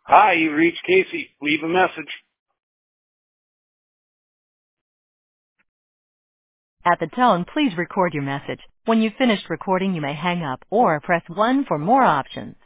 Hi, you reached Casey. Leave a message. At the tone, please record your message. When you've finished recording, you may hang up or press 1 for more options.